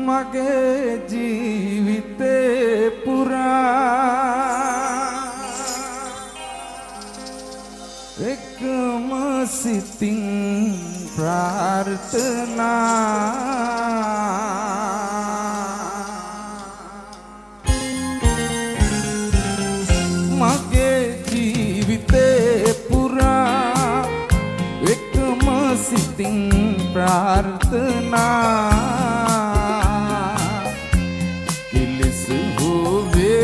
මගේ ජීවිතේ පුරා එකම සිතින් ප්‍රාර්ථනා මගේ ජීවිතේ පුරා එකම සිතින් ප්‍රාර්ථනා කිලිස හෝ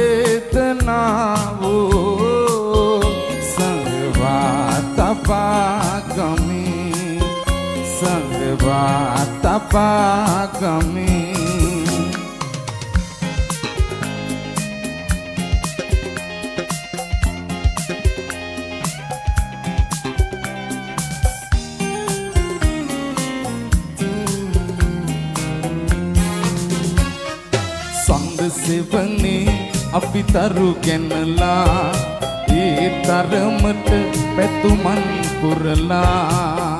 වේදනාවෝ සංගවා තපාගමි සංගවා තපාගමි සෙවනේ අපි තරු ගැනලා ඒ තරමට පැතුමන් පුරලා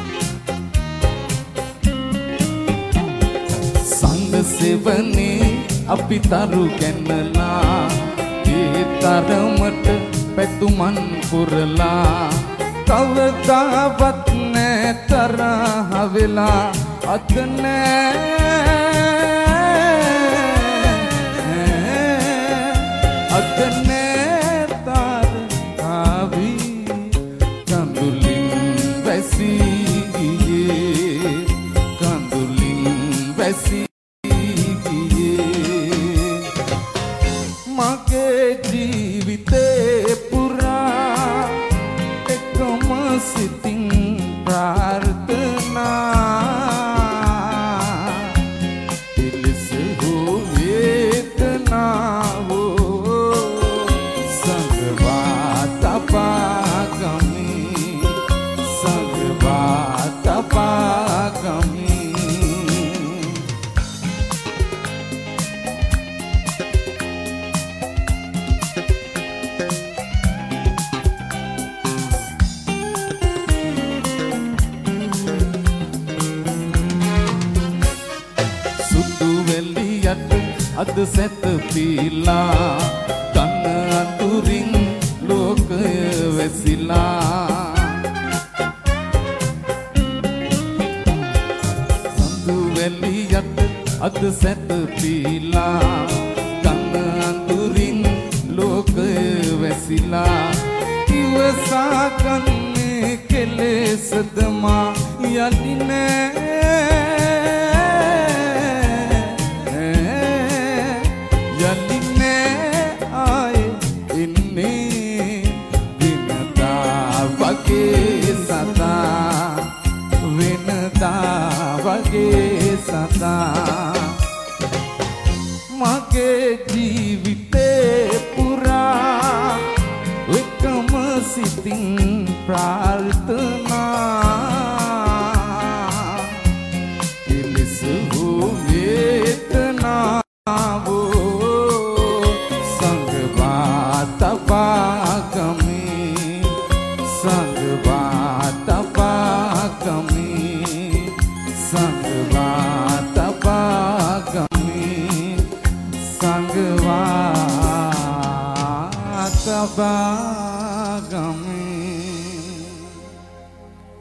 සංග සෙවනේ අපි තරු ගැනලා ඒ තරමට පැතුමන් පුරලා කවදාවත් නැ තරහ වෙලා අත නෑ මගේ ජීවිතේ පුරා එකම සිතින් ප්‍රාර්ථනා ඉලිස හෝ වේදනාවෝ සංගවා තපාගමි සංගවා තපාගමි අද සැත පීලා කන අතුරින් ලෝකය වැසිලා සඳු වැලියට අද සැත පීලා කන අතුරින් ලෝකය වැසිලා ඉවසා ගන්නේ කෙලෙසද මා යලි නෑ වගේ සතා මගේ ජීවිතේ පුරා එකම සිතින් ප්‍රාර්ථනා කිලිස හෝ වේදනාවෝ සංගවා තපාගමි සංගවා තපාගමි සංගවා තපාගමි සංගවා තපා